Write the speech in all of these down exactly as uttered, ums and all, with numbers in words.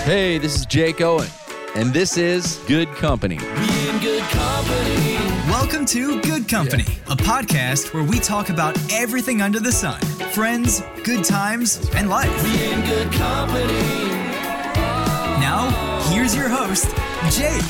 Hey, this is Jake Owen, and this is Good Company. We in good company. Welcome to Good Company, yeah. a podcast where we talk about everything under the sun. Friends, good times, and life. We in good company. Now, here's your host, Jake.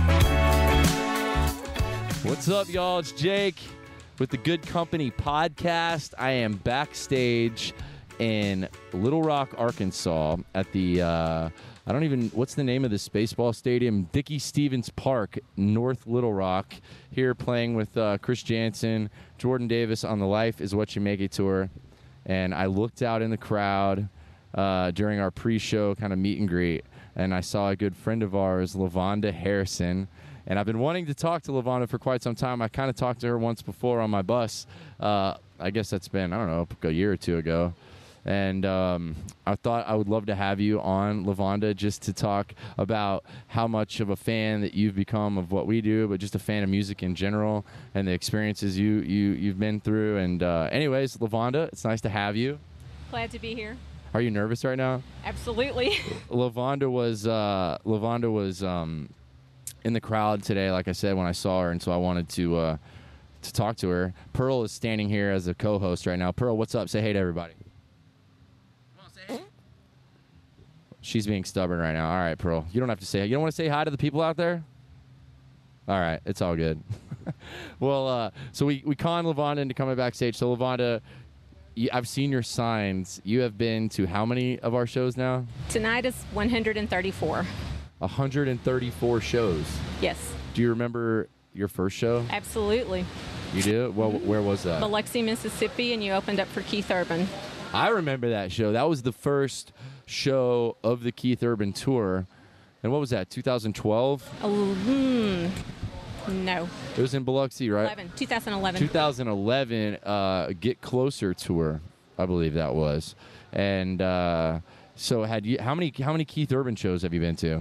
What's up, y'all? It's Jake with the Good Company podcast. I am backstage in Little Rock, Arkansas at the... Uh, I don't even, what's the name of this baseball stadium? Dickey Stevens Park, North Little Rock, here playing with uh, Chris Jansen, Jordan Davis on the Life is What You Make It tour. And I looked out in the crowd uh, during our pre-show kind of meet and greet, and I saw a good friend of ours, LaVonda Harrison. And I've been wanting to talk to LaVonda for quite some time. I kind of talked to her once before on my bus. Uh, I guess that's been, I don't know, a year or two ago. And um, I thought I would love to have you on, LaVonda, just to talk about how much of a fan that you've become of what we do, but just a fan of music in general and the experiences you, you, you've been through. And uh, anyways, LaVonda, it's nice to have you. Glad to be here. Are you nervous right now? Absolutely. LaVonda was, uh, LaVonda was um, in the crowd today, like I said, when I saw her, and so I wanted to, uh, to talk to her. Pearl is standing here as a co-host right now. Pearl, what's up? Say hey to everybody. She's being stubborn right now. All right, Pearl. You don't have to say. You don't want to say hi to the people out there? All right. It's all good. well, uh, so we, we conned LaVonda into coming backstage. So, LaVonda, you, I've seen your signs. You have been to how many of our shows now? Tonight is one hundred thirty-four. one hundred thirty-four shows? Yes. Do you remember your first show? Absolutely. You do? Well, mm-hmm. Where was that? Biloxi, Mississippi, and you opened up for Keith Urban. I remember that show. That was the first show of the Keith Urban tour. And what was that, two thousand twelve? Oh, mm, no. It was in Biloxi, right? eleven, twenty eleven. twenty eleven, uh, Get Closer tour, I believe that was. And uh, so had you how many how many Keith Urban shows have you been to?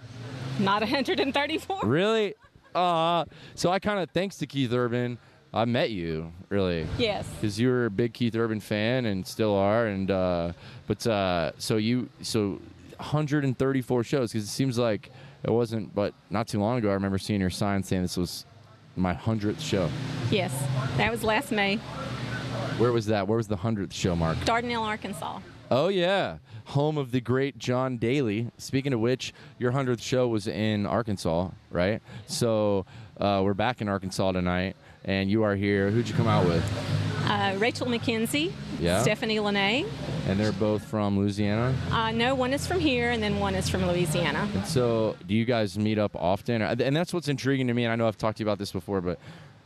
Not one hundred thirty-four. Really? Uh, so I kind of, thanks to Keith Urban, I met you, really. Yes. Because you were a big Keith Urban fan and still are, and uh, but uh, so you so one hundred thirty-four shows, because it seems like it wasn't, but not too long ago I remember seeing your sign saying this was my hundredth show. Yes, that was last May. Where was that? Where was the hundredth show, Mark? Dardanelle, Arkansas. Oh yeah, home of the great John Daly. Speaking of which, your hundredth show was in Arkansas, right? So uh, we're back in Arkansas tonight. And you are here. Who'd you come out with? Uh, Rachel McKenzie, yeah. Stephanie Lene. And they're both from Louisiana? Uh, no, one is from here, and then one is from Louisiana. And so do you guys meet up often? And that's what's intriguing to me, and I know I've talked to you about this before, but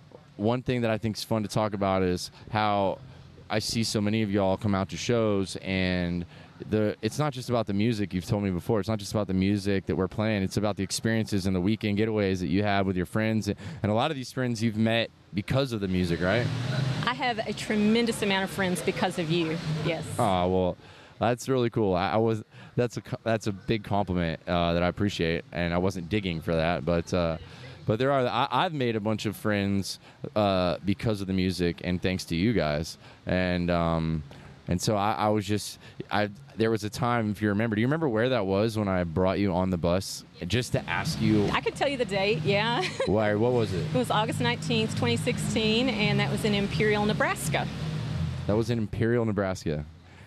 one thing that I think is fun to talk about is how I see so many of y'all come out to shows, and the it's not just about the music. You've told me before, it's not just about the music that we're playing. It's about the experiences and the weekend getaways that you have with your friends. And a lot of these friends you've met because of the music, right? I have a tremendous amount of friends because of you, yes. Oh, well, that's really cool. I, I was that's a that's a big compliment uh, that I appreciate, and I wasn't digging for that, but uh, but there are I, I've made a bunch of friends uh, because of the music and thanks to you guys, and um, and so I, I was just I there was a time, if you remember, do you remember where that was when I brought you on the bus just to ask you? I could tell you the date, yeah. Why? What was it? It was August nineteenth, twenty sixteen, and that was in Imperial, Nebraska. That was in Imperial, Nebraska.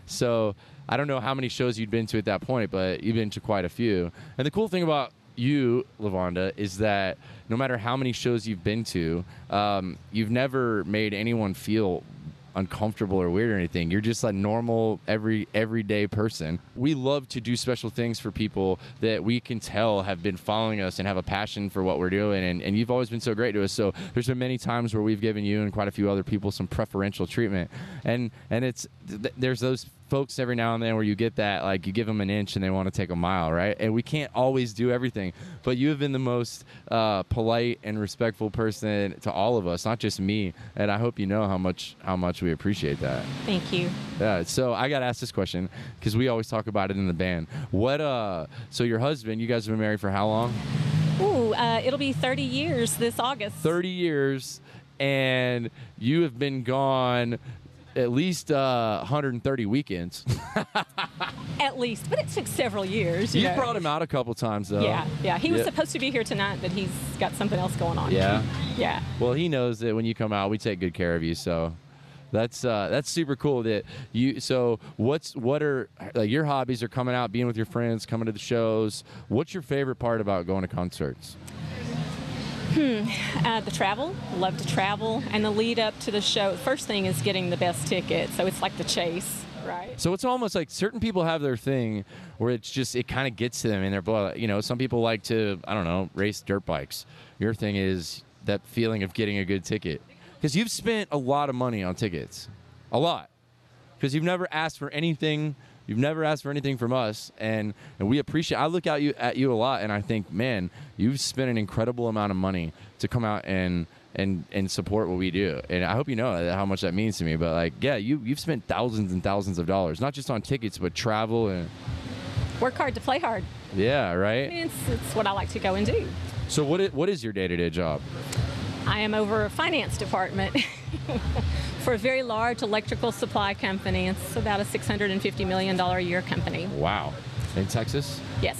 So I don't know how many shows you'd been to at that point, but you've been to quite a few. And the cool thing about you, LaVonda, is that no matter how many shows you've been to, um, you've never made anyone feel uncomfortable or weird or anything. You're just a normal, every everyday person. We love to do special things for people that we can tell have been following us and have a passion for what we're doing, and, and you've always been so great to us. So there's been many times where we've given you and quite a few other people some preferential treatment, and and it's th- there's those folks every now and then where you get that, like, you give them an inch and they want to take a mile, right? And we can't always do everything, but you have been the most uh, polite and respectful person to all of us, not just me, and I hope you know how much how much we appreciate that. Thank you. Yeah, so I got to ask this question because we always talk about it in the band. What, uh, so your husband, you guys have been married for how long? Ooh, uh, it'll be thirty years this August. thirty years, and you have been gone at least uh, one hundred thirty weekends. At least, but it took several years. You You know. brought him out a couple times, though. Yeah, yeah. He was Yeah. supposed to be here tonight, but he's got something else going on. Yeah? Yeah. Well, he knows that when you come out, we take good care of you, so that's uh, that's super cool that you. So, what's what are like your hobbies? Are coming out, being with your friends, coming to the shows. What's your favorite part about going to concerts? Uh, the travel, love to travel, and the lead up to the show. First thing is getting the best ticket, so it's like the chase, right? So it's almost like certain people have their thing where it's just it kind of gets to them in their blood. You know, some people like to I don't know race dirt bikes. Your thing is that feeling of getting a good ticket because you've spent a lot of money on tickets, a lot, because you've never asked for anything. You've never asked for anything from us, and, and we appreciate. I look at you at you a lot, and I think, man, you've spent an incredible amount of money to come out and and and support what we do. And I hope you know how much that means to me. But like, yeah, you you've spent thousands and thousands of dollars, not just on tickets, but travel and Work hard to play hard. yeah, right. It's, it's what I like to go and do. So what is, what is your day to day job? I am over a finance department for a very large electrical supply company. It's about a six hundred fifty million dollars a year company. Wow, in Texas. Yes.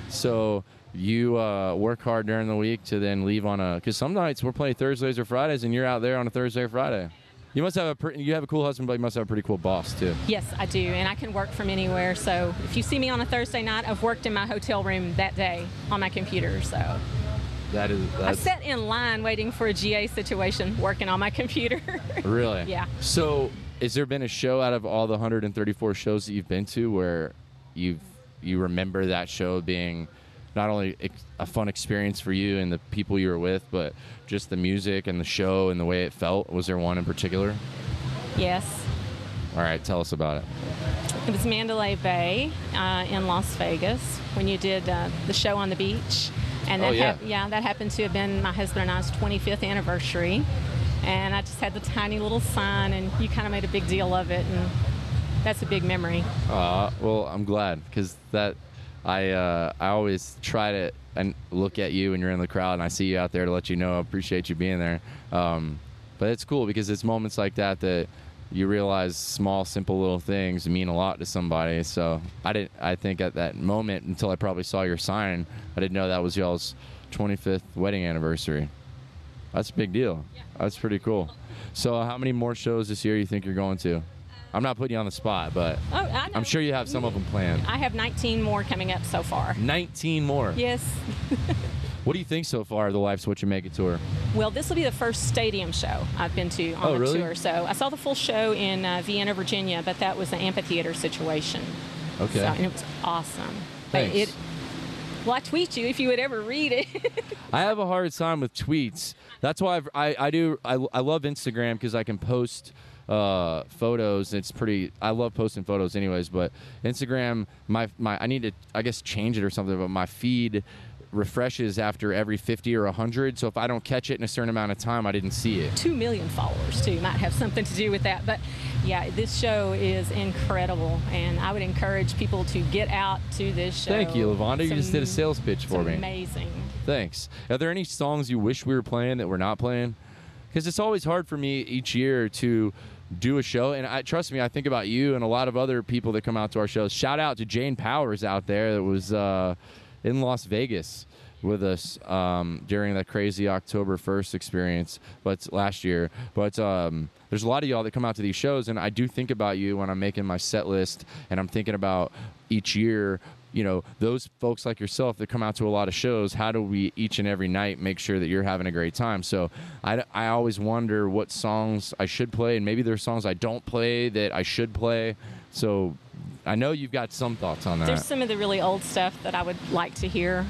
So you uh, work hard during the week to then leave on a because some nights we're playing Thursdays or Fridays, and you're out there on a Thursday or Friday. You must have a pretty, you have a cool husband, but you must have a pretty cool boss too. Yes, I do, and I can work from anywhere. So if you see me on a Thursday night, I've worked in my hotel room that day on my computer. So That is I that's sat in line waiting for a G A situation, working on my computer. really Yeah. So has there been a show out of all the one hundred thirty-four shows that you've been to where you've you remember that show being not only ex- a fun experience for you and the people you were with, but just the music and the show and the way it felt? Was there one in particular? Yes. All right, tell us about it. It was Mandalay Bay uh, in Las Vegas when you did uh, the show on the beach. And that Oh, yeah. hap- yeah, that happened to have been my husband and I's twenty-fifth anniversary. And I just had the tiny little sign, and you kind of made a big deal of it. And that's a big memory. Uh, well, I'm glad because that I uh, I always try to and look at you when you're in the crowd and I see you out there to let you know I appreciate you being there. Um, but it's cool because it's moments like that that you realize small, simple little things mean a lot to somebody. So I didn't. I think at that moment until I probably saw your sign, I didn't know that was y'all's twenty-fifth wedding anniversary. That's a big deal. That's pretty cool. So how many more shows this year you think you're going to? I'm not putting you on the spot, but Oh, I know. I'm sure you have some of them planned. I have nineteen more coming up so far. nineteen more. Yes. What do you think so far of the Life's What You Make It tour? Well, this will be the first stadium show I've been to on Oh, the really? tour. So I saw the full show in uh, Vienna, Virginia, but that was an amphitheater situation. Okay. So, and it was awesome. Thanks. It, well, I tweet you if you would ever read it. I have a hard time with tweets. That's why I've, I I do I, I love Instagram because I can post uh, photos. It's pretty. I love posting photos anyways. But Instagram, my my I need to I guess change it or something. But my feed refreshes after every fifty or one hundred. So if I don't catch it in a certain amount of time, I didn't see it. Two million followers, too, might have something to do with that. But yeah, this show is incredible, and I would encourage people to get out to this show. Thank you, Lavonda. You It's just did a am- sales pitch for it's me. Amazing. Thanks. Are there any songs you wish we were playing that we're not playing? Because it's always hard for me each year to do a show. And I trust me, I think about you and a lot of other people that come out to our shows. Shout out to Jane Powers out there that was uh, in Las Vegas with us um, during that crazy October first experience but last year. But um, there's a lot of y'all that come out to these shows, and I do think about you when I'm making my set list, and I'm thinking about each year, you know, those folks like yourself that come out to a lot of shows, how do we each and every night make sure that you're having a great time? So I, I always wonder what songs I should play, and maybe there's songs I don't play that I should play. So I know you've got some thoughts on that. There's some of the really old stuff that I would like to hear.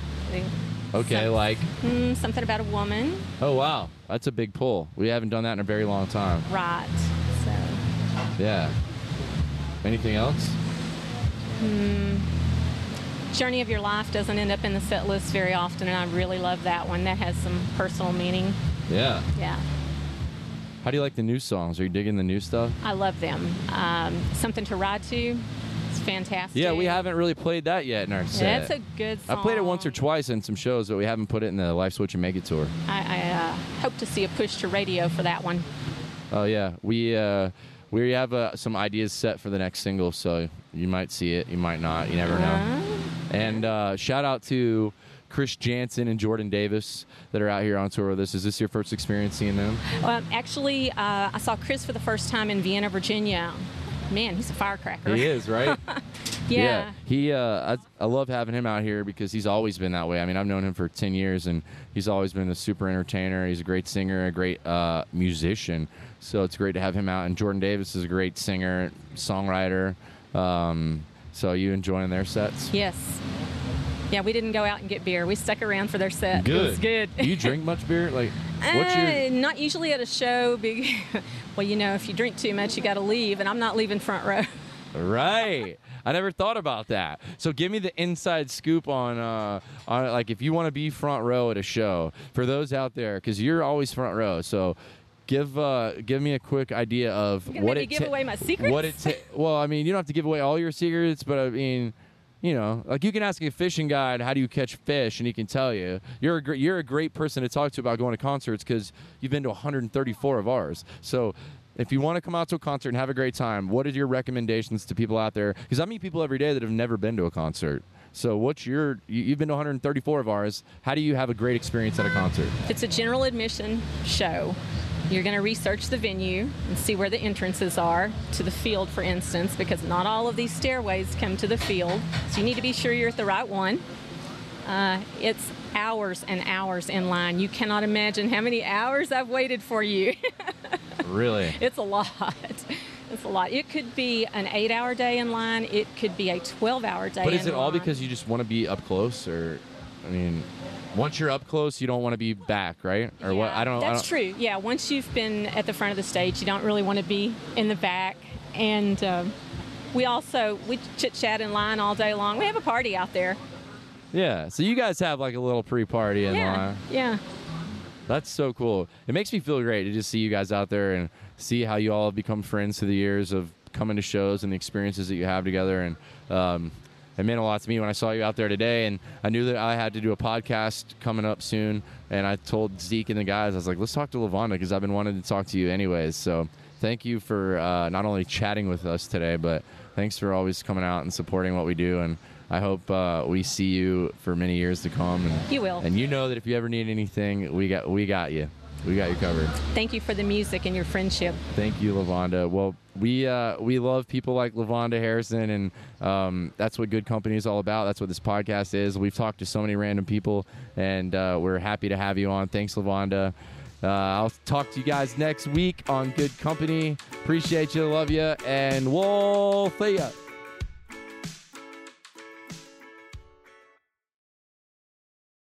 Okay, Some- like, Mm, something about a woman. oh, wow, that's a big pull. We haven't done that in a very long time. Right. So, Yeah. Anything else? Journey of Your Life doesn't end up in the set list very often, and I really love that one. That has some personal meaning. Yeah. Yeah. How do you like the new songs? Are you digging the new stuff? I love them. Um, Something to Ride To. It's fantastic. Yeah, we haven't really played that yet in our set. That's a good I song. played it once or twice in some shows, but we haven't put it in the Life's What You Make It tour. I, I uh, hope to see a push to radio for that one. Oh yeah, we uh, we have uh, some ideas set for the next single, so you might see it, you might not, you never know. Uh, And uh, shout out to Chris Jansen and Jordan Davis that are out here on tour with us. Is this your first experience seeing them? well, actually, uh, I saw Chris for the first time in Vienna, Virginia. Man, he's a firecracker. He is, right? Yeah. He, uh, I, I love having him out here because he's always been that way. I mean, I've known him for ten years, and he's always been a super entertainer. He's a great singer, a great uh, musician. So it's great to have him out. And Jordan Davis is a great singer, songwriter. Um, so you enjoying their sets? Yes. Yeah, we didn't go out and get beer. We stuck around for their set. Good. It was good. Do you drink much beer? Like, what's your... Uh, not usually at a show. Big. Well, you know, if you drink too much, you got to leave, and I'm not leaving front row. Right. I never thought about that. So give me the inside scoop on, uh, on like, if you want to be front row at a show, for those out there, because you're always front row. So give uh, give me a quick idea of You gonna what make it me give ta- away my secrets? What it ta- well, I mean, you don't have to give away all your secrets, but I mean, you know, like you can ask a fishing guide, how do you catch fish, and he can tell you. You're a gr- you're a great person to talk to about going to concerts because you've been to one hundred thirty-four of ours. So if you want to come out to a concert and have a great time, what are your recommendations to people out there? Because I meet people every day that have never been to a concert. So what's your, you- you've been to one hundred thirty-four of ours. How do you have a great experience at a concert? It's a general admission show. You're going to research the venue and see where the entrances are to the field, for instance, because not all of these stairways come to the field. So you need to be sure you're at the right one. Uh, it's hours and hours in line. You cannot imagine how many hours I've waited for you. Really? It's a lot. It's a lot. It could be an eight-hour day in line. It could be a twelve-hour day But in is it all line. because you just want to be up close, or, I mean, once you're up close, you don't want to be back, right? Or what? Yeah, I don't know. That's true. Yeah, once you've been at the front of the stage, you don't really want to be in the back. And um, we also we chit chat in line all day long. We have a party out there. Yeah. So you guys have like a little pre-party in yeah, line. yeah. That's so cool. It makes me feel great to just see you guys out there and see how you all have become friends through the years of coming to shows and the experiences that you have together. And um, it meant a lot to me when I saw you out there today. And I knew that I had to do a podcast coming up soon. And I told Zeke and the guys, I was like, let's talk to LaVonda because I've been wanting to talk to you anyways. So thank you for uh, not only chatting with us today, but thanks for always coming out and supporting what we do. And I hope uh, we see you for many years to come. And, You will. And you know that if you ever need anything, we got we got you. We got you covered. Thank you for the music and your friendship. Thank you, LaVonda. Well, we uh, we love people like LaVonda Harrison, and um, that's what Good Company is all about. That's what this podcast is. We've talked to so many random people, and uh, we're happy to have you on. Thanks, LaVonda. Uh, I'll talk to you guys next week on Good Company. Appreciate you, love you, and we'll see ya.